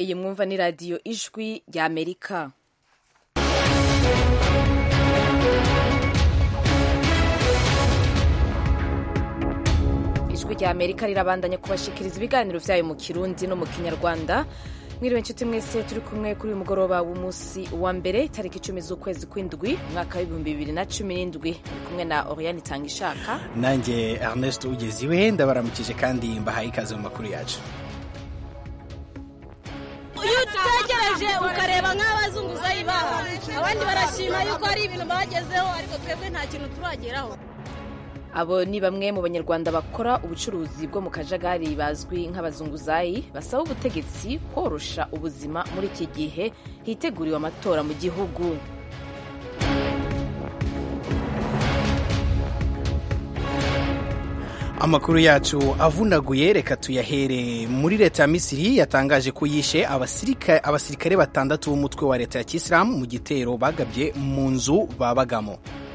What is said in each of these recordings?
iyi mwumva ni radiyo ijwi rya Amerika. Ijwi rya Amerika rirabandanya kubashikiriza ibiganiro vyayo mu Kirundi no mu Kinyarwanda. Mwiriwe nshuti mwese, turi kumwe kuri uyu mugoroba w'umunsi wa mbere itariki 10 z'ukwezi kw'indwi umwaka w'ibihumbi 2017. Muri kumwe na Oriane Tangishaka nanjye Ernest Ugeziwe, ndabaramukije kandi mbahaye ikaze mu makuru yacu. Uyu tutegereje ukareba nk'abazunguzayi baha abandi barashima yuko ari ibintu bagezeho, ariko twebwe nta kintu turageraho. Abo ni bamwe mu banyarwanda bakora ubucuruzi bwo mu kajagari bazwi nk'abazunguzayi, basaba ubutegetsi korosha ubuzima muri iki gihe hiteguriwe amatora mu gihugu. Amakuru yacu avunaguye, reka tuyahere muri leta ya Misiri yatangaje ko yishe abasirikare batandatu b'umutwe wa leta ya Kisilamu mu gitero bagabye mu nzu babagamo.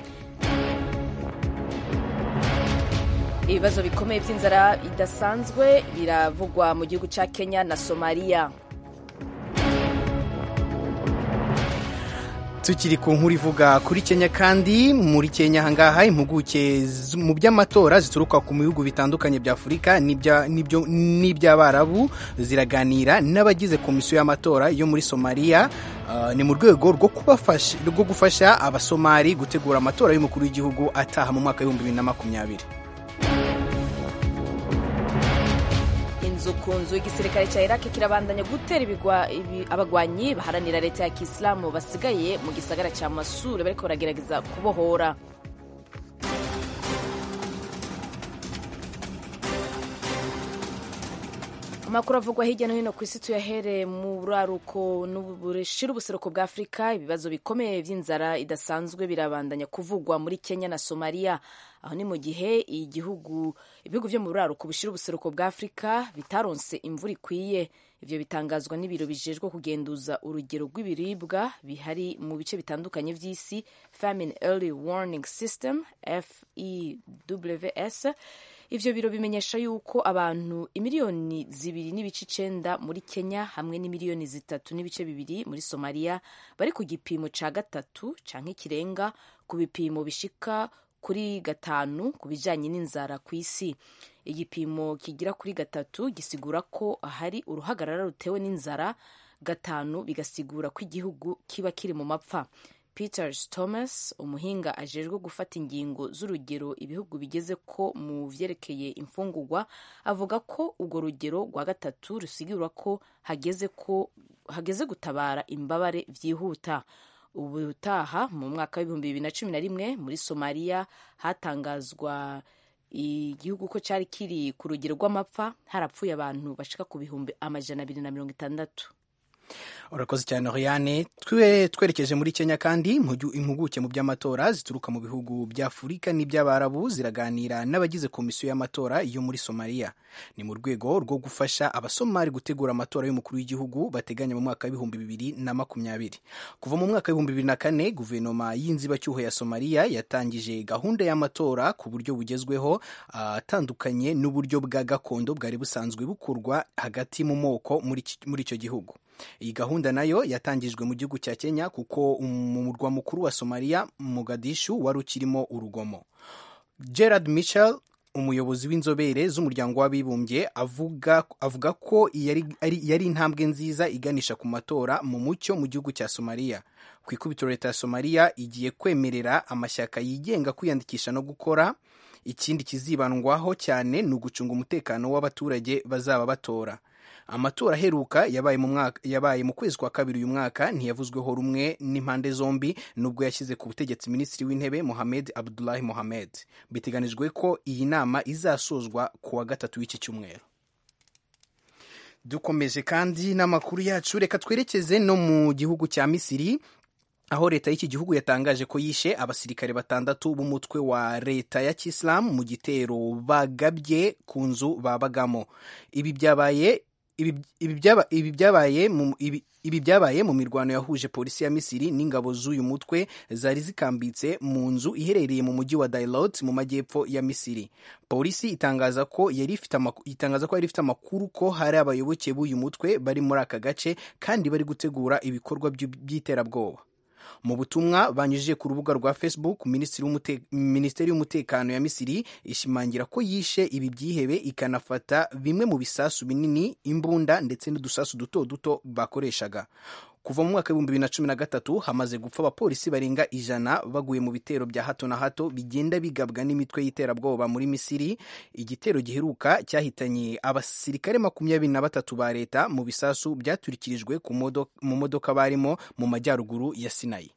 Ibibazo bikomeye by'inzara idasanzwe biravugwa mu gihugu cya Kenya na Somalia. Tukiri ku nkuru ivuga kuri Kenya kandi muri Kenya hangaha impuguke mu by'amatora zituruka ku bihugu bitandukanye bya Afurika n'iby'Abarabu ziraganira n'abagize komisiyo y'amatora yo muri Somalia, ni mu rwego rwo gufasha abasomali gutegura amatora y'umukuru w'igihugu ataha mu mwaka wa 2020. Ku nzu igisirikare cya Iraq kirabandanya gutera abagwanyi baharanira leta ya Kisilamu basigaye mu gisagara cya Mosul bariko baragerageza kubohora. Amakuru avugwa hirya no hino ku isi tuyahere mu buraruko n'ubushira ubuseruko bwa Afurika. Ibibazo bikomeye by'inzara idasanzwe birabandanya kuvugwa muri Kenya na Somalia. Aho ni mu gihe ibihugu byo mu buraruko bushira ubuseruko bwa Afurika bitaronse imvura ikwiye. Ivyo bitangazwa n'ibiro bijejwe kugenduza urugero rw'ibiribwa bihari mu bice bitandukanye vy'isi, Famine Early Warning System FEWS. Ivyo biro bimenyesha yuko abantu imiliyoni 2.9 muri Kenya hamwe n'imiliyoni 3.2 muri Somalia bari ku gipimo ca gatatu canke kirenga ku bipimo bishika kuri 5 ku bijanye n'inzara ku isi. Igipimo kigira kuri 3 gisigura ko hari uruhagarara rutewe n'inzara, 5 bigasigura ko igihugu kiba kiri mu mapfa. Peter Thomas, umuhinga ajejwe gufata ingingo z'urugero ibihugu bigeze ko mu vyerekeye imfungurwa, avuga ko urwo rugero rwa 3 rusigura ko hageze gutabara imbabare vyihuta. Ubutaha mu mwaka wa 2011 muri Somalia hatangazwa igihugu ko cari kiri ku rugero rw'amapfa, harapfuye abantu bashika ku bihumbi 260. Urakoze cyane Oriane. Twerekeje muri Kenya kandi impuguke mu by'amatora zituruka mu bihugu bya Afurika n'iby'Abarabu ziraganira n'abagize komisiyo y'amatora yo muri Somalia. Ni mu rwego rwo gufasha abasomali gutegura amatora y'umukuru w'igihugu bateganya mu mwaka wa 2020. Kuva mu mwaka wa 2004 guverinoma y'inzibacyuho ya Somalia yatangije gahunda y'amatora ku buryo bugezweho, atandukanye n'uburyo bwa gakondo bwari busanzwe bukorwa hagati mu moko muri icyo gihugu. Iyi gahunda nayo yatangijwe mu gihugu cya Kenya kuko mu murwa mukuru wa Somalia, Mogadishu, wari ukirimo urugomo. Gerard Mitchell, umuyobozi w'inzobere z'umuryango w'abibumbye, avuga ko yari intambwe nziza iganisha ku matora mu mucyo mu gihugu cya Somalia. Ku ikubitiro leta ya Somalia igiye kwemerera amashyaka yigenga kwiyandikisha no gukora. Ikindi kizibandwaho cyane ni ugucunga umutekano w'abaturage bazaba batora. Amatora aheruka yabaye mu kwezi kwa kabiri uyu mwaka ntiyavuzweho rumwe n'impande zombi, nubwo yashyize ku butegetsi minisitiri w'intebe Mohamed Abdullahi Mohamed. Biteganijwe ko iyi nama izasozwa ku wa 3 w'iki cyumweru. Dukomeje kandi n'amakuru yacu, reka twerekeze no mu gihugu cya Misiri, aho leta y'iki gihugu yatangaje ko yishe abasirikare batandatu b'umutwe wa leta ya Kisilamu mu gitero bagabye ku nzu babagamo. Ibi byabaye Ibi byabaye mu mirwano yahuje polisi ya Misiri n'ingabo z'uyu mutwe zari zikambitse mu nzu iherereye mu mujyi wa Dailot mu majyepfo ya Misiri. Polisi itangaza ko yari ifite amakuru ko hari abayoboke b'uyu mutwe bari muri aka gace kandi bari gutegura ibikorwa by'iterabwoba. Mu butumwa banyujije ku rubuga rwa Facebook, Minisiteri y'Umutekano ya Misiri ishimangira ko yishe ibi byihebe ikanafata bimwe mu bisasu binini, imbunda ndetse n'udusasu duto duto bakoreshaga. Kuva mu mwaka w'ibihumbi 2013 hamaze gupfa abapolisi barenga 100 baguye mu bitero bya hato na hato bigenda bigabwa n'imitwe y'iterabwoba muri Misiri. Igitero giheruka cyahitanye abasirikare 23 ba leta mu bisasu byaturikirijwe mu modoka barimo mu majyaruguru ya Sinai.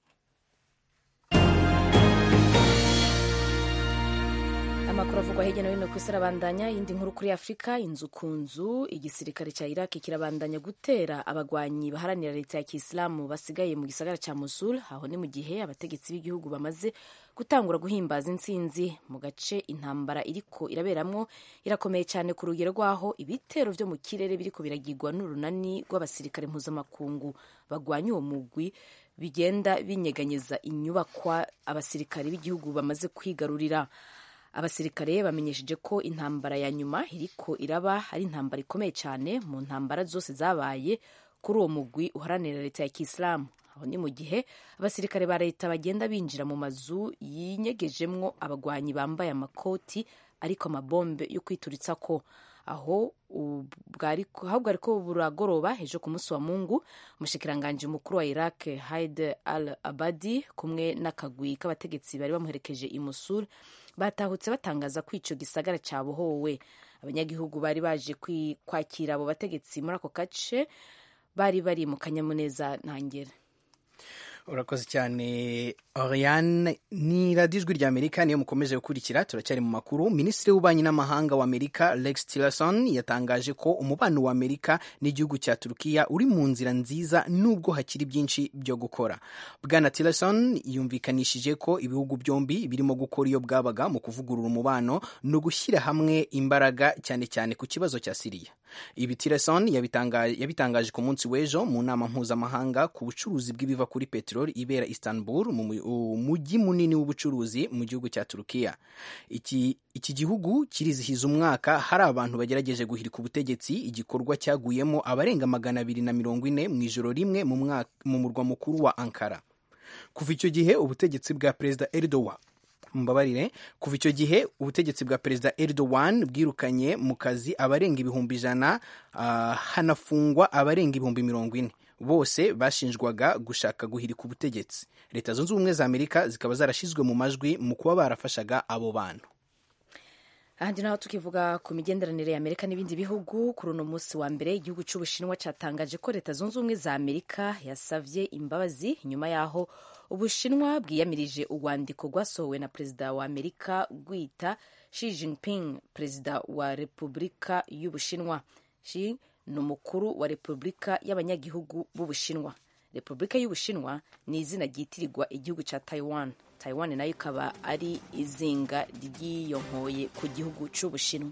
Amakuru avugwa hirya no hino ku isi arabandanya. Iyindi nkuru kuri Afurika, inzu ku nzu, igisirikare cya Iraq kirabandanya gutera abagwanyi baharanira leta ya Kisilamu basigaye mu gisagara cya Mosul. Aho ni mu gihe abategetsi b'igihugu bamaze gutangura guhimbaza intsinzi mu gace intambara iriko iraberamwo irakomeye cyane ku rugero rwaho ibitero vyo mu kirere biriko biragirwa n'urunani rw'abasirikare mpuzamakungu bagwanya uwo mugwi bigenda binyeganyeza inyubakwa abasirikare b'igihugu bamaze kwigarurira. Abasirikare bamenyesheje ko intambara ya nyuma iriko iraba ari intambara ikomeye cyane mu ntambara zose zabaye kuri uwo mugwi uharanira leta ya Kisilamu. Aho ni mu gihe abasirikare ba leta bagenda binjira mu mazu yinyegejemwo abagwanyi bambaye amakoti ariko amabombe yo kwituritsa ko. Aho bwariko buragoroba ejo ku munsi wa Mungu, umushikiranganje mukuru wa Iraq Haider al-Abadi kumwe n'akagwi k'abategetsi bari bamuherekeje i Mosul batahutse batangaza ko ico gisagara cabohowe. Abanyagihugu bari baje kwakira abo bategetsi muri ako gace bari bari mu kanyamuneza ntangere. Urakoze cyane Oriane. Ni radiyo ijwi rya Amerika niyo mukomeje gukurikira. Turacyari mu makuru. Minisitiri w'ububanyi n'amahanga wa Amerika Rex Tillerson yatangaje ko umubano wa Amerika n'igihugu cya Turukiya uri mu nzira nziza nubwo hakiri byinshi byo gukora. Bwana Tillerson yumvikanishije ko ibihugu byombi birimo gukora iyo bwabaga mu kuvugurura umubano no gushyira hamwe imbaraga cyane cyane ku kibazo cya Syria. Ibi Tillerson yabitangaje ku munsi w'ejo mu nama mpuzamahanga ku bucuruzi bw'ibiva kuri peteroli ibera Istanbul, umujyi munini w'ubucuruzi mu gihugu cya Turukiya. Iki gihugu kirizihiza umwaka hari abantu bagerageje guhirika ubutegetsi, igikorwa cyaguyemo abarenga 240 mu ijoro rimwe mu murwa mukuru wa Ankara. Kuva icyo gihe ubutegetsi bwa Perezida Erdogan bwirukanye mu kazi abarenga 100,000, hanafungwa abarenga 40,000. Bose bashinjwaga gushaka guhirika ubutegetsi. Leta Zunze Ubumwe za Amerika zikaba zarashizwe mu majwi mu kuba barafashaga abo bantu. Ahandi naho tukivuga ku migenderanire ya Amerika n'ibindi bihugu, kuri uno munsi wa mbere igihugu cy'Ubushinwa cyatangaje ko Leta Zunze Ubumwe za Amerika yasavye imbabazi nyuma yaho Ubushinwa bwiyamirije urwandiko rwasohowe na Perezida wa Amerika rwita Xi Jinping Perezida wa Repubulika y'Ubushinwa. Xi ni umukuru wa Repubulika y'abanyagihugu b'Ubushinwa. Repubulika y'Ubushinwa ni izina ryitirirwa igihugu cya Taiwan. Taiwan nayo ikaba ari izinga ryiyonkoye ku gihugu cy'Ubushinwa.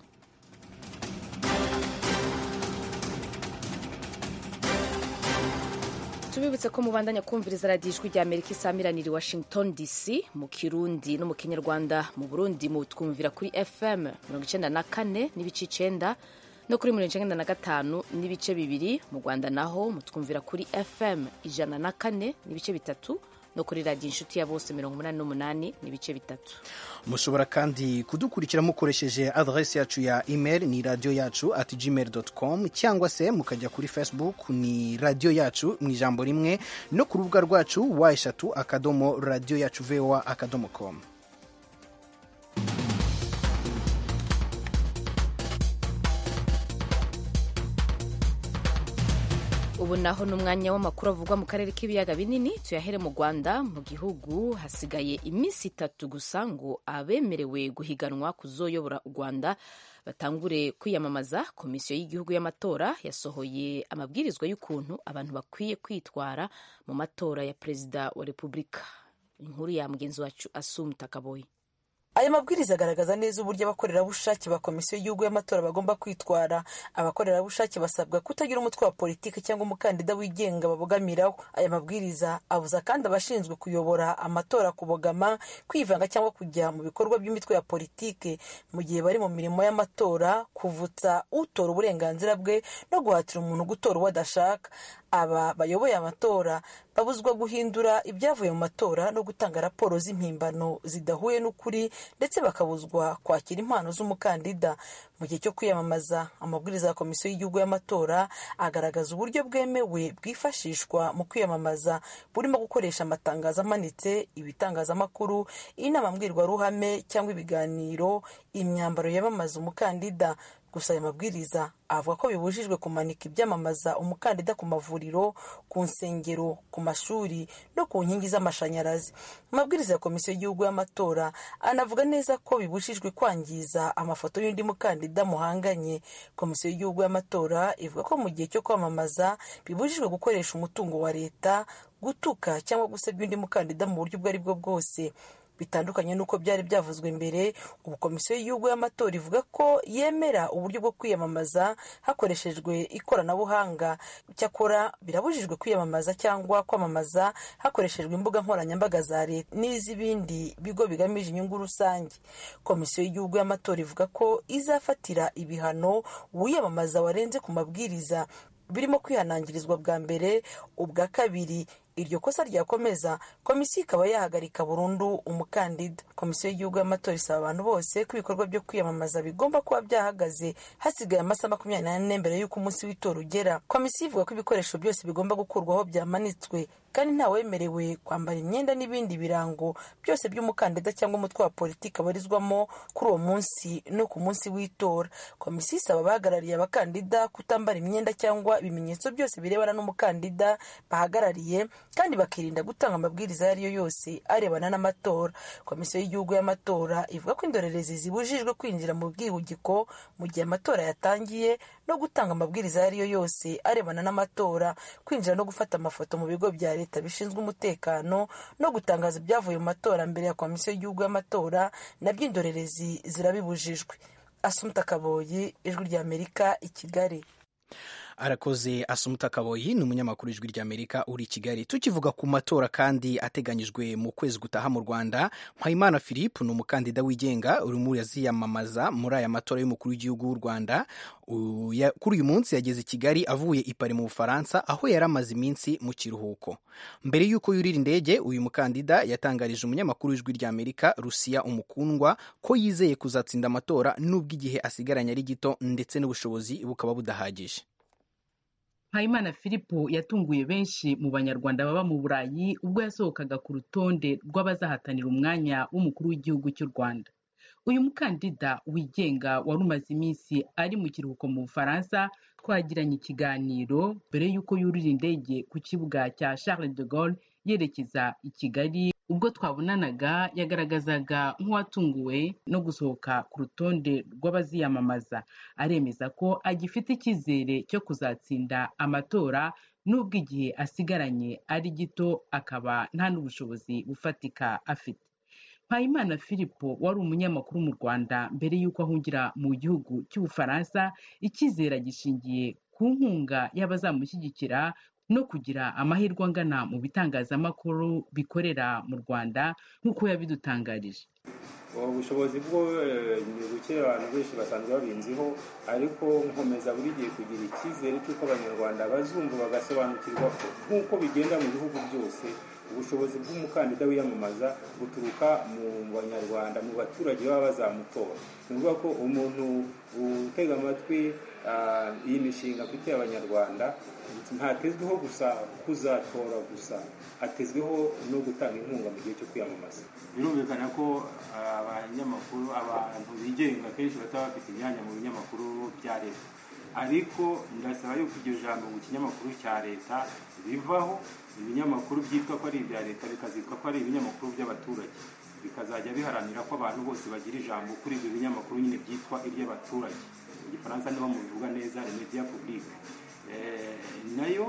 Tubibutse ko mubandanya kumviriza radiyo ijwi rya Amerika isamiraniye Washington DC mu Kirundi no mu Kinyarwanda. Mu Burundi mutwumvira kuri FM 94 n'ibice 9 no kuri 95 n'ibice 2. Mu Rwanda naho mutwumvira kuri FM 104 n'ibice 3 no kuri radiyo inshuti ya bose 88 n'ibice 3. Mushobora kandi kudukurikira mukoresheje adresse yacu ya email ni radio yacu @gmail.com cyangwa se mukajya kuri Facebook ni radio yacu mu ijambo rimwe no ku rubuga rwacu wa3 radio yacu voa.com. Ubu naho n'umwanya w'amakuru avugwa mu karere k'ibiyaga binini. Tuyahere mu Rwanda. Mu gihugu hasigaye iminsi 3 gusa ngo abemerewe guhiganwa kuzoyobora u Rwanda batangure kwiyamamaza. Komisiyo y'igihugu y'amatora yasohoye amabwirizwa y'ukuntu abantu bakwiye kwitwara mu matora ya Perezida wa Repubulika. Inkuru ya mugenzi wacu Asumta Kaboyi. Aya mabwiriza agaragaza neza uburyo abakorerabushake ba Komisiyo y'Igihugu y'Amatora bagomba kwitwara. Abakorerabushake basabwa kutagira umutwe wa politiki cyangwa umukandida wigenga babogamiraho. Aya mabwiriza abuza kandi abashinzwe kuyobora amatora kubogama, kwivanga cyangwa kujya mu bikorwa by'imitwe ya politiki mu gihe bari mu mirimo y'amatora, kuvutsa utora uburenganzira bwe no guhatira umuntu gutora uwo adashaka. Aba bayoboye amatora babuzwa guhindura ibyavuye mu matora no gutanga raporo z'impimbano zidahuye n'ukuri, ndetse bakabuzwa kwakira impano z'umukandida. Mu gihe cyo kwiyamamaza, amabwiriza ya Komisiyo y'Igihugu y'Amatora agaragaza uburyo bwemewe bwifashishwa mu kwiyamamaza, burimo gukoresha amatangazo amanitse, ibitangazamakuru, inama mbwirwaruhame cyangwa ibiganiro, imyambaro yamamaza umukandida. Gusa aya mabwiriza avuga ko bibujijwe kumanika ibyamamaza umukandida ku mavuriro, ku nsengero, ku mashuri no ku nkingi z'amashanyarazi. Amabwiriza ya Komisiyo y'Igihugu y'Amatora anavuga neza ko bibujijwe kwangiza amafoto y'undi mukandida muhanganye. Komisiyo y'Igihugu y'Amatora ivuga ko mu gihe cyo kwamamaza bibujijwe gukoresha umutungo wa leta, gutuka cyangwa gusebya undi mukandida mu buryo ubwo ari bwo bwose. Bitandukanye n'uko byari byavuzwe mbere, ubu Komisiyo y'Igihugu y'Amatora ivuga ko yemera uburyo bwo kwiyamamaza hakoreshejwe ikoranabuhanga. Cyakora birabujijwe kwiyamamaza cyangwa kwamamaza hakoreshejwe imbuga nkoranyambaga za leta n'iz'ibindi bigo bigamije inyungu rusange. Komisiyo y'Igihugu y'Amatora ivuga ko izafatira ibihano uwiyamamaza warenze ku mabwiriza, birimo kwihanangirizwa bwa mbere, ubwa kabiri iryo kosa ryakomeza, komisiyo ikaba yahagarika burundu umukandida. Komisiyo y'Igihugu y'Amatora isaba abantu bose ko ibikorwa byo kwiyamamaza bigomba kuba byahagaze hasigaye amasaha 24 mbere y'uko umunsi w'itora ugera. Komisiyo ivuga ko ibikoresho byose bigomba gukurwaho byamanitswe, kandi ntawemerewe kwambara imyenda n'ibindi birango byose by'umukandida cyangwa umutwe wa politiki abarizwamo kuri uwo munsi no ku munsi w'itora. Komisiyo isaba abahagarariye abakandida kutambara imyenda cyangwa ibimenyetso byose birebana n'umukandida bahagarariye, kandi bakirinda gutanga amabwiriza ayo ari yo yose arebana n'amatora. Komisiyo y'Igihugu y'Amatora ivuga ko indorerezi zibujijwe kwinjira mu bwihugiko mu gihe amatora yatangiye, no gutanga amabwiriza ayo ari yo yose arebana n'amatora, kwinjira no gufata amafoto mu bigo bya leta bishinzwe umutekano, no gutangaza ibyavuye mu matora mbere ya Komisiyo y'Igihugu y'Amatora, nabyo indorerezi zirabibujijwe. Assumpta Kaboyi, Ijwi ry'Amerika, i Kigali. Arakoze Assumpta Kaboyi, ni umunyamakuru w'Ijwi ry'Amerika uri i Kigali. Tukivuga ku matora kandi ateganyijwe mu kwezi gutaha mu Rwanda, Mpayimana Philippe ni umukandida wigenga urimo yaziyamamaza muri aya matora y'umukuru w'igihugu w'u Rwanda. Kuri uyu munsi yageze i Kigali avuye i Paris mu Bufaransa, aho yari amaze iminsi mu kiruhuko. Mbere y'uko yurira indege, uyu mukandida yatangarije umunyamakuru w'Ijwi ry'Amerika Rusiya Umukundwa ko yizeye kuzatsinda amatora nubwo igihe asigaranye ari gito ndetse n'ubushobozi bukaba budahagije. Mpayimana Philippe yatunguye benshi mu Banyarwanda baba mu Burayi ubwo yasohokaga ku rutonde rw'abazahatanira umwanya w'umukuru w'igihugu cy'u Rwanda. Uyu mukandida wigenga wari umaze iminsi ari mu kiruhuko mu Bufaransa, twagiranye ikiganiro mbere y'uko yurira indege ku kibuga cya Charles de Gaulle yerekeza i Kigali. Ubwo twabonanaga yagaragazaga nk'uwatunguwe no gusohoka ku rutonde rw'abaziyamamaza, aremeza ko agifite icyizere cyo kuzatsinda amatora nubwo igihe asigaranye ari gito, akaba nta n'ubushobozi bufatika afite. Mpayimana Philippe wari umunyamakuru mu Rwanda mbere y'uko ahungira mu gihugu cy'Ubufaransa, icyizere gishingiye ku nkunga y'abazamushyigikira no kugira amahirwe angana mu bitangazamakuru bikorera mu Rwanda nk'uko yabidutangarije. Ubushobozi bwo ni buke, abantu benshi basanzwe babinziho, ariko nkomeza buri gihe kugira icyizere cy'uko Abanyarwanda bazumva bagasobanukirwa nk'uko bigenda mu bihugu byose. Ubushobozi bw'umukandida wiyamamaza buturuka mu Banyarwanda, mu baturage baba bazamutora. Ni ukuvuga ko umuntu utega amatwi iyi mishinga afitiye Abanyarwanda ntatezweho gusa kuzatora gusa, atezweho no gutanga inkunga mu gihe cyo kwiyamamaza. Birumvikana ko abanyamakuru, abantu bigenga kenshi bataba bafite imyanya mu binyamakuru bya leta, ariko ndasaba yuko iryo jambo mu kinyamakuru cya leta bivaho, ibinyamakuru byitwa ko ari ibya leta bikazitwa ko ari ibinyamakuru by'abaturage, bikazajya biharanira ko abantu bose bagira ijambo kuri ibyo binyamakuru nyine byitwa iry'abaturage. Mu Gifaransa niho mubivuga neza, les médias publics. Nayo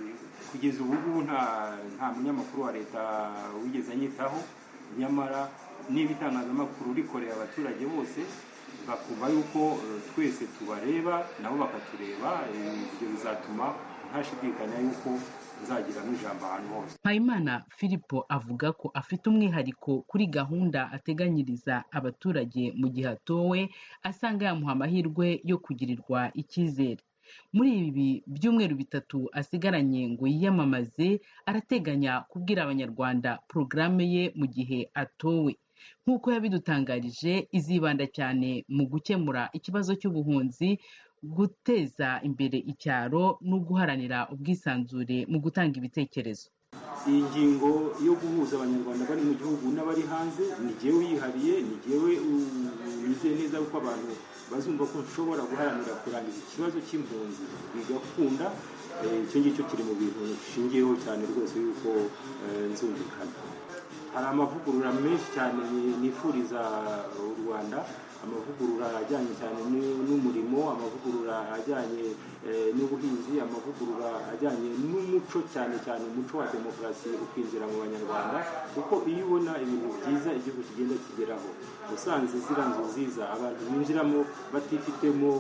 kugeza ubu nta munyamakuru wa leta wigeze anyitaho, nyamara niba itangazamakuru rikorera abaturage bose bakumva yuko twese tubareba nabo bakatureba, ibyo bizatuma ntashidikanya yuko nzagiramo ijambo ahantu hose. Mpayimana Filipo avuga ko afite umwihariko kuri gahunda ateganyiriza abaturage mu gihe atowe, asanga yamuha amahirwe yo kugirirwa icyizere. Muri ibi byumweru 3 asigaranye ngo yiyamamaze, arateganya kubwira abanyarwanda porogaramu ye mu gihe atowe. Nk'uko yabidutangarije, izibanda cyane mu gukemura ikibazo cy'ubuhunzi, guteza imbere icyaro no guharanira ubwisanzure mu gutanga ibitekerezo. Iyi ngingo yo guhuza abanyarwanda bari mu gihugu n'abari hanze ni jyewe uyihariye, ni jyewe wizeye neza ko abantu bazumva ko nshobora guharanira kurangiza ikibazo cy'impunzi bigakunda. Icyo ngicyo kiri mu bintu nshingiyeho cyane rwose yuko nzumvikana. Hari amavugurura menshi cyane nifuriza u Rwanda, amavugurura ajyanye cyane n'umurimo, amavugurura ajyanye n'ubuhinzi, amavugurura ajyanye n'umuco, cyane cyane umuco wa demokarasi ukwinjira mu banyarwanda, kuko iyo ubona ibintu byiza igihugu kigenda kigeraho, usanze zira nzu nziza abantu binjiramo batifitemo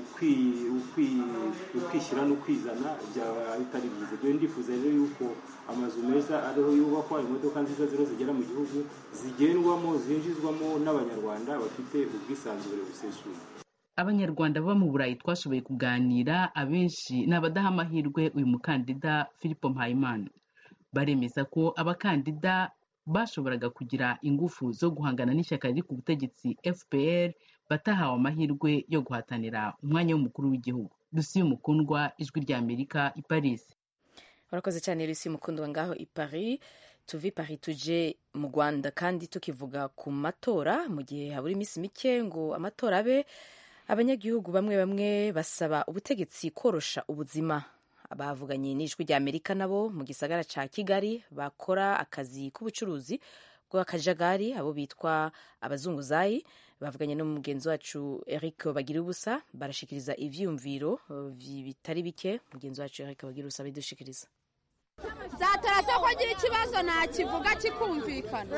ukwishyira no kwizana, byaba bitari byiza. Rero ndifuza rero yuko amazu meza ariho yubakwa, imodoka nziza zero zigera mu gihugu zigendwamo, zinjizwamo n'abanyarwanda bafite ubwisanzure busesuye. Abanyarwanda baba mu Burayi twashoboye kuganira, abenshi ni abadaha amahirwe uyu mukandida Filipo Mpayimana. Baremeza ko abakandida bashoboraga kugira ingufu zo guhangana n'ishyaka riri ku butegetsi FPR batahawe amahirwe yo guhatanira umwanya w'umukuru w'igihugu. Lucie Mukundwa, Ijwi rya Amerika, i Paris. Urakoze cyane Lucie Mukundwa ngaho i Paris. Tuvi Paris tuje mu Rwanda kandi tukivuga ku matora mu gihe habura iminsi mike ngo amatora abe. Abanyagihugu bamwe basaba ubutegetsi korosha ubuzima. Abavuganye n'Ijwi rya Amerika nabo mu gisagara ca Kigali bakora akazi k'ubucuruzi bw'akajagari, abo bitwa abazunguzayi, bavuganye no mugenzi wacu Eric Bagirubusa, barashikiriza ivyumviro bitari bike. Mugenzi wacu Eric Bagirubusa bidushikiriza. Zatarasa ko agira ikibazo nakivuga kikumvikana.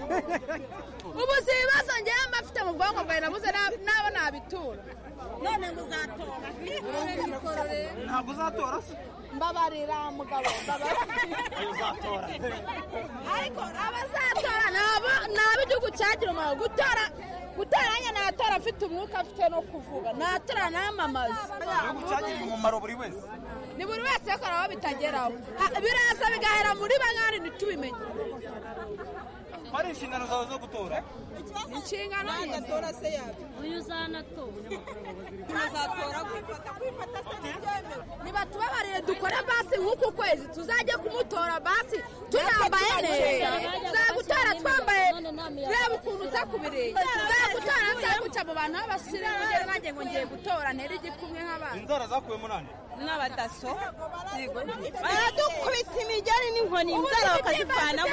Ubu si ibibazo ngewe mbafite mu bwonko bwawe nabuze nabo nabitura. None ngo uzatora. Ntabwo uzatora se? Mbabarira mugabo, mbabarira. Uzatora. Ariko abazatora nabo igihugu cyagira umumaro. Gutora anya natora afite umwuka, afite no kuvuga. Natora namamaza. Igihugu cyagira umumaro buri wese. Ni buri wese akora aho bitageraho. Biraza bigahera muri bangana ntitubimenye. Hari inshingano zawe zo gutora? Inshingano y'atora se yawe. Uyu uzanatora. Uzatora kwifata se n'ibyemewe. Niba tubabarire dukore basi nk'uku kwezi tuzajya kumutora basi tunambaye neza. Tuzagutora twambaye reba ukuntu uza kubireba. Tuzagutora nzaguca mu bantu b'abasire ngere nanjye ngo ngiye gutora ntera igikumwe nk'abandi. Inzara zakuwemo nande? N'abadaso. Baradukubita imigeri n'inkoni inzara bakazivanamo.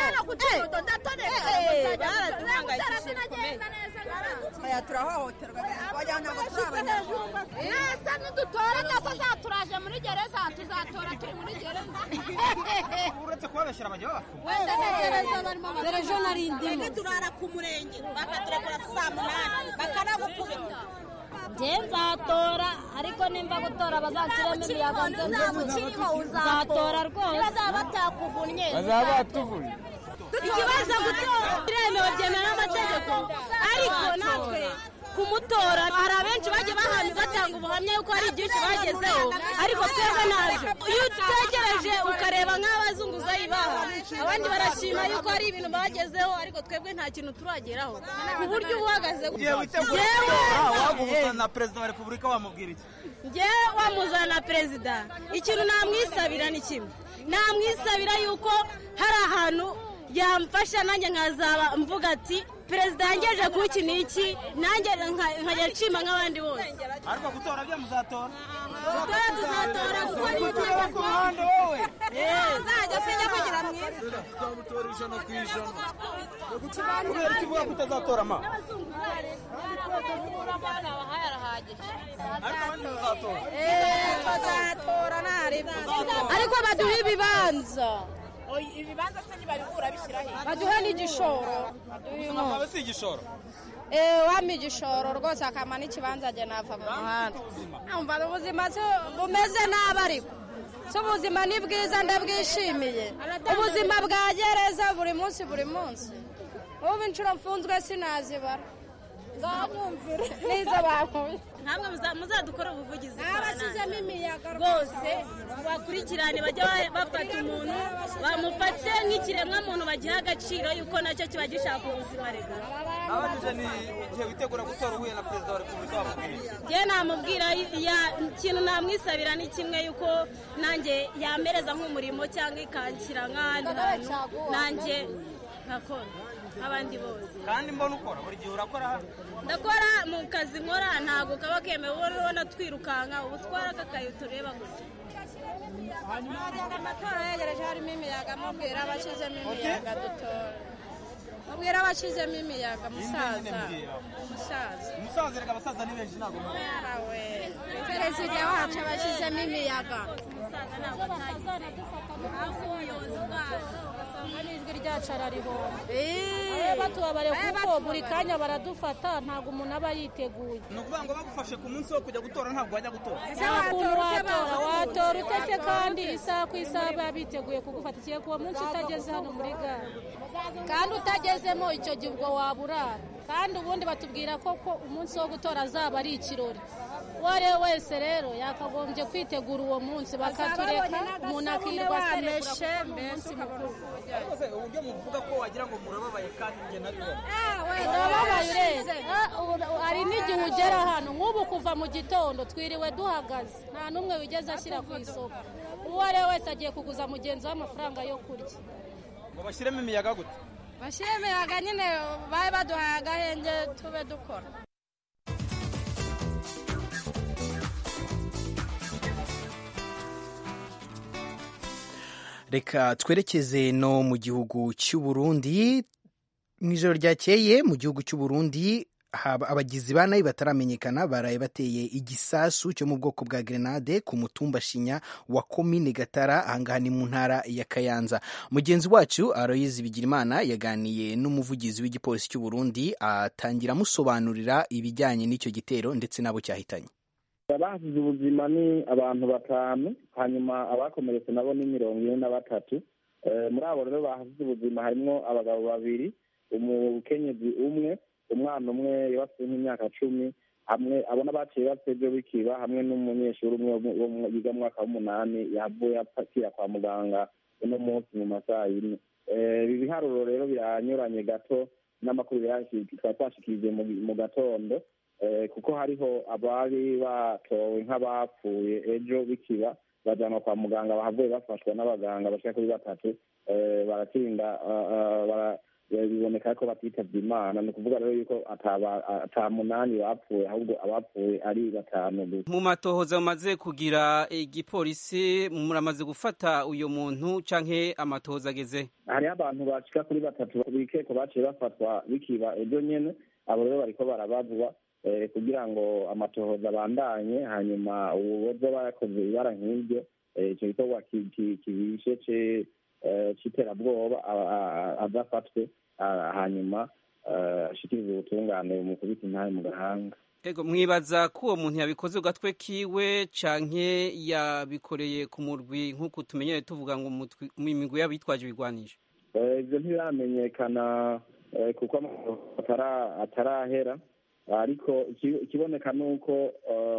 Aya turahohoterwa wajyana ngo turabanya. Nasa n'udutora ndako zaturaje muri gereza, tuzatora turi muri gereza. Uretse kubabeshyira bajya bafu. Wenda gereza barimo Derejo narindimo. turara ku murenge bakaturekura saa 8 bakanagukubita. Nzatora ariko nimba gutora bazanshyiramo imiyaga nzatora rwose. Bazaba batakuvunnye. Bazaba batuvunye. Ikibazo gutora biremewe byemewe n'amategeko, ariko natwe kumutora hari abenshi bagiye bahamya batanga ubuhamya yuko hari byinshi bagezeho, ariko twebwe ntabyo. Iyo utegereje ukareba nk'abazunguzayi baha, abandi barashima yuko hari ibintu bagezeho, ariko twebwe nta kintu turageraho. Ku buryo uhagaze waguhuza na perezida wa repubulika wamubwira iki? njyewe wamuzana perezida, ikintu namwisabira ni kimwe, namwisabira yuko hari ahantu yamfasha nanjye nkazaba mvuga ati perezida yangejeje ku iki n'iki, nanjye nkajya nshima nk'abandi bose. Ariko gutora byo muzatora? Tuzatora kuko ari itegeko ku ruhande wowe. nzajya sinjya kugira mwiza. Tuzamutora ijana ku ijana. Kubera iki uvuga ko utazatora ma? Ariko abandi bazatora? Tuzatora ntaribwo. Ariko baduha ibibanza. ibibanza se ntibabikura bishyiraho baduhe n'igishoro ubuzima bwawe si igishoro wampa igishoro rwose akampa n'ikibanza njye nava mu muhanda umva ubuzima bumeze nabi ariko si ubuzima ni bwiza ndabwishimiye ubuzima bwa gereza buri munsi ubu inshuro mfunzwe sinazibara nzamwumvire n'izo bakuye ntabwo muzadukora ubuvugizi abashyizemo imiyaga rwose bakurikirane bajya bafata umuntu bamufate nk'ikiremwa muntu bagiha agaciro yuko nacyo kiba gishaka ubuzima rega abajije ni igihe witegura gutora uhuye na perezida wa repubulika wamubwira njye namubwira ikintu namwisabira ni kimwe yuko nanjye yampereza nk'umurimo cyangwa ikanshyira nk'ahandi hantu nanjye nkakora nk'abandi bose kandi mbona ukora buri gihe urakora hano ndakora mu kazi nkora ntabwo kaba kemewe ubona twirukanka ubu twaragakaye tureba gusa amatora yegereje harimo imiyaga mubwira abashyizemo imiyaga dutora mubwira abashyizemo imiyaga umusaza reka abasaza ni benshi ntabwo yarawe perezida wacu abashyizemo imiyaga n'ijwi ryacu araribona batubabare kuko buri kanya baradufata ntabwo umuntu aba yiteguye ni ukuvuga ngo bagufashe ku munsi wo kujya gutora ntabwo wajya gutora nta kuntu watora utese kandi isaha ku isaha baba biteguye kugufata ikihe kuwa munsi utageze hano muri gare kandi utagezemo icyo gihe ubwo waburara kandi ubundi batubwira ko umunsi wo gutora azaba ari ikirori uwo ari we wese rero yakagombye kwitegura uwo munsi bakatureka umuntu akirirwa aserebura ku munsi mukuru uburyo muvuga ko wagira ngo murababaye kandi njye nabibona ndababaye ureze hari n'igihe ugera hano nk'ubu kuva mu gitondo twiriwe duhagaze nta n'umwe wigeze ashyira ku isoko uwo ari we wese agiye kuguza mugenzi we amafaranga yo kurya ngo bashyiremo imiyaga gute bashyiremo imiyaga nyine babe baduhaye agahenge tube dukora reka twerekeze no mu gihugu cy'u Burundi. Mu ijoro ryakeye mu gihugu cy'u Burundi abagizi ba nabi bataramenyekana baraye bateye igisasu cyo mu bwoko bwa grenade ku mutumba Shinya wa komine Gatara ahangaha ni mu ntara ya Kayanza. Mugenzi wacu Aloyizi Bigirimana yaganiye n'umuvugizi w'igipolisi cy'u Burundi atangira amusobanurira ibijyanye n'icyo gitero ndetse n'abo cyahitanye. Abahasize ubuzima ni abantu 5 hanyuma abakomeretse nabo ni 43. Muri abo rero bahasize ubuzima harimo abagabo 2, umukenyezi umwe, umwana umwe yabafite nk'imyaka 10, hamwe abona baciye bapfeje bikiba hamwe n'umunyeshuri umwe yiga mu mwaka w'8 yavuye apakira kwa muganga uno munsi mu masaha y'ine. Ibi biharuro rero biranyuranye gato n'amakuru twashikije mu gatondo. Kuko hariho abari batowe nk'abapfuye ejo bikiba bajyanwa kwa muganga bahavuye bafashwa n'abaganga bashaka kuri 3 baratinda biboneka ko batitavye Imana. Ni ukuvuga rero yuko ata 8 bapfuye ahubwo abapfuye ari 5 gusa. Mu matohoza mumaze kugira igipolisi muramaze gufata uyo muntu canke amatohoza ageze? Hari abantu bashika kuri 3 bikeko baciye bafatwa bikiba ejo nyene, abo rero bariko barabazwa kugira ngo amatohoza abandanye, hanyuma uwoza bakoze ibara nk'iryo icyo gikorwa kibishe c'iterabwoba azafatwe hanyuma ashikirize ubutungane mu kubita intare mu gahanga. Ego mwibaza ko uwo muntu yabikoze ugatwe kiwe canke yabikoreye ku murwi nk'uko tumenyere tuvuga ngo mu migwi y'abitwaje ibigwanisho? Ivyo ntibiramenyekana kuko atarahera, ariko ikiboneka nuko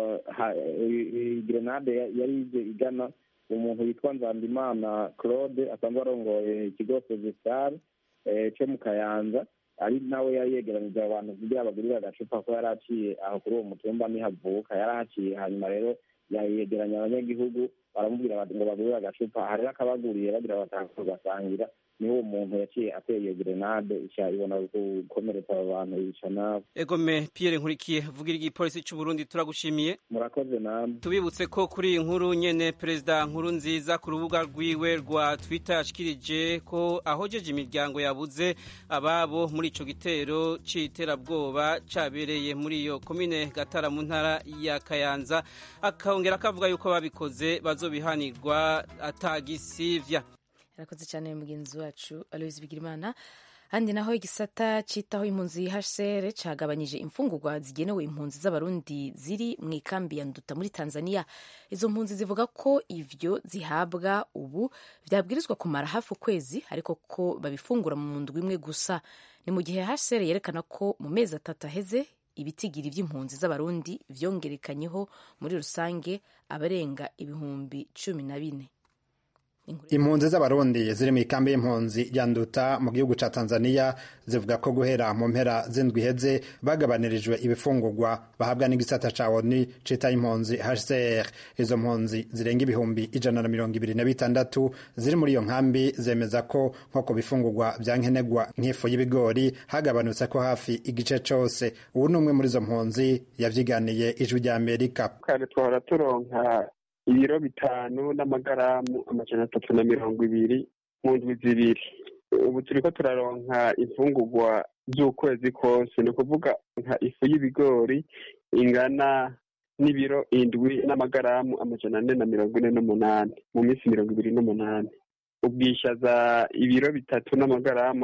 grenade yari ije igana umuntu witwa Nzandimana Claude asanzwe arongoye ikigo Sezestar cyo mu Kayanza, ari nawe yari yegeranije abantu kugira bagurira agacupa ko yari aciye aho kuri uwo mutumba nihavuka yari ahaciye, hanyuma rero yegeranya abanyagihugu baramubwira ngo bagurire agacupa, hari akabaguriye bagira batanga basangira, niho uwo muntu yaciye ateye grenade ica ibona gukomeretsa abantu yica nabo. Egome Pierre Nkurikiye vugira igipolisi cy'u Burundi turagushimiye. Murakoze namwe. Tubibutse ko kuri iyi nkuru nyene Perezida Nkurunziza ku rubuga rwiwe rwa Twitter yashikirije ko ahojeje imiryango yabuze ababo muri ico gitero c'iterabwoba cabereye muri iyo komine Gatara mu ntara ya Kayanza, akongera akavuga yuko babikoze bazobihanirwa atagisivya. arakoze cyane mugenzi wacu Aloys Bigirimana. Handi naho igisata citaho impunzi HCR cagabanyije imfungurwa zigenewe impunzi z'abarundi ziri mu ikambi ya Nduta muri Tanzania. Izo mpunzi zivuga ko ivyo zihabwa ubu vyabwirizwa kumara hafi ukwezi, ariko ko babifungura mu ndwi imwe gusa. Ni mu gihe HCR yerekana ko mu mezi 3 aheze ibitigiri vy'impunzi z'abarundi vyongerekanyeho muri rusange abarenga ibihumbi 14. Impunzi z'abarundi ziri mu ikambi y'impunzi ya Nduta mu gihugu ca Tanzania zivuga ko guhera mu mpera z'indwi heze bagabanirijwe ibifungurwa bahabwa n'igisata ca ONU cita impunzi HCR. Izo mpunzi zirenga ibihumbi 126 ziri muri iyo nkambi zemeza ko nko ku bifungurwa vya nkenerwa nk'ifu y'ibigori hagabanutse ko hafi igice cose. Ubu n'umwe muri izo mpunzi yavyiganiye Ijwi rya Amerika. Kandi twahora turonka ibiro 5 n'amagaramu 320 mu ndwi zibiri. Ubu turiko turaronka imfungurwa z'ukwezi kose, ni ukuvuga nka ifu y'ibigori ingana n'ibiro 7 n'amagaramu 448 mu minsi 28. Ubwishaza ibiro 3 n'amagaramu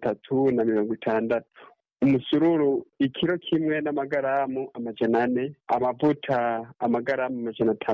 360. Umusururu ikiro kimwe n'amagaramu 400, amavuta amagaramu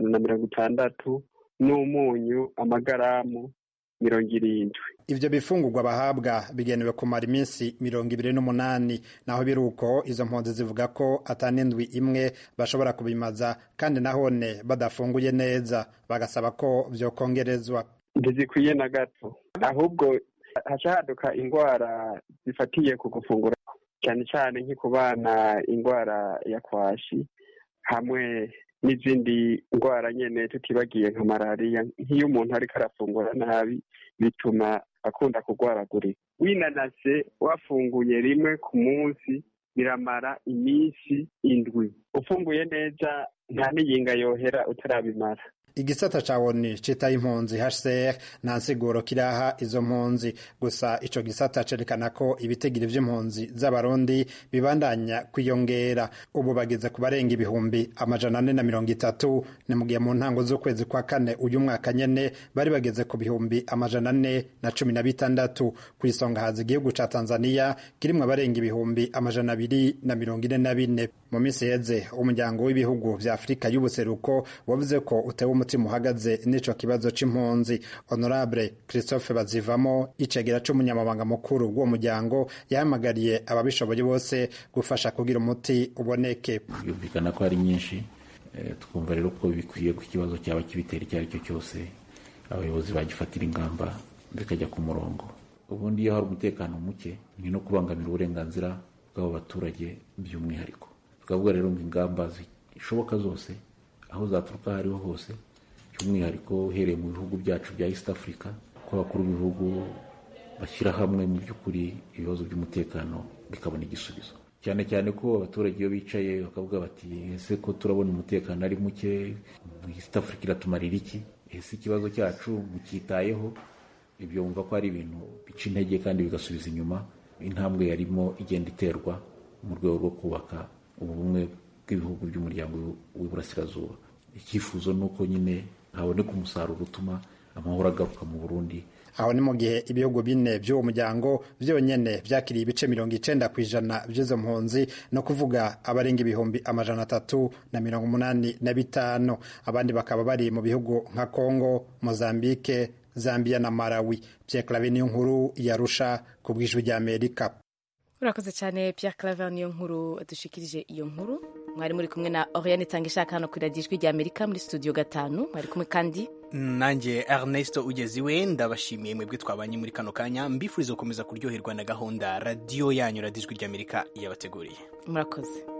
560, n'umunyu amagaramu 70. Ivyo bifungurwa bahabwa bigenewe kumara iminsi 28. Naho biruko izo mpunzi zivuga ko atanindwi imwe bashobora kubimaza, kandi nahone badafunguye neza, bagasaba ko vyokongerezwa. Ntizikwiye na gato, ahubwo hacaduka ingwara zifatiye ku gufungura, cyane cyane nk'ikubana ingwara ya kwashi hamwe n'izindi ngwara nyene tutibagiye nka malaria. Nk'iyo umuntu ariko arafungura nabi bituma akunda kugwaragurika. Winanase wafunguye rimwe ku munsi biramara iminsi 7. Ufunguye neza nta niyinga yohera utarabimara. Igisata ca ONU cita impunzi HCR nta nsiguro kiraha izo mpunzi, gusa ico gisata cerekana ko ibitigiri vy'impunzi z'abarundi bibandanya kwiyongera. Ubu bageze ku barenga ibihumbi 430, ni mu gihe mu ntango z'ukwezi kwa kane uyu mwaka nyene bari bageze ku bihumbi 416. Kwisonga haza igihugu ca Tanzania kirimwo abarenga ibihumbi 244. Mu minsi heze umuryango w'ibihugu vya Afrika y'ubuseruko wavuze ko utewe umutima uhagaze n'ico kibazo c'impunzi. Honorable Christophe Bazivamo, icegera c'umunyamabanga mukuru w'uwo muryango, yahamagariye ababishoboye bose gufasha kugira umuti uboneke. Yumvikana ko ari nyinshi, twumva rero ko bikwiye ku kibazo cyaba kibitera icyo ari cyo cyose abayobozi bagifatira ingamba bikajya ku murongo. Ubundi iyo hari umutekano muke ni no kubangamira uburenganzira bw'abo baturage by'umwihariko. Tukavuga rero ngo ingamba zishoboka zose aho zaturuka hariho hose, by'umwihariko uhereye mu bihugu byacu bya East Africa, ko abakuru b'ibihugu bashyira hamwe mu by'ukuri ibibazo by'umutekano bikabona igisubizo. Cyane cyane ko abaturage iyo bicaye bakavuga bati ese ko turabona umutekano ari muke, East Africa iratumarira iki? Ese ikibazo cyacu mukitayeho? Ibyo wumva ko ari ibintu bica intege kandi bigasubiza inyuma intambwe yarimo igenda iterwa mu rwego rwo kubaka ubumwe bw'ibihugu by'umuryango w'iburasirazuba. Icyifuzo ni uko nyine haboneka umusaruro utuma amahoro agaruka mu Burundi. Aho ni mu gihe ibihugu 4 by'uwo muryango vyonyene vyakiriye ibice 90% by'izo mpunzi, no kuvuga abarenga ibihumbi 385. Abandi bakaba bari mu bihugu nka Congo, Mozambique, Zambia na Malawi. Pierre Claver Niyonkuru yarusha ku bw'Ijwi rya Amerika. Urakoze cyane Pierre Claver Niyonkuru adushikirije iyo nkuru. Mwari muri kumwe na Oriane Tangishaka hano kuri Radio Ijwi rya Amerika muri studio 5. Mwari kumwe kandi nanjye Ernesto Ugeziwe. Ndabashimiye mwebwe twabanye muri kano kanya, mbifuriza gukomeza kuryoherwa na gahunda radio yanyu Radio Ijwi rya Amerika yabateguriye. Murakoze.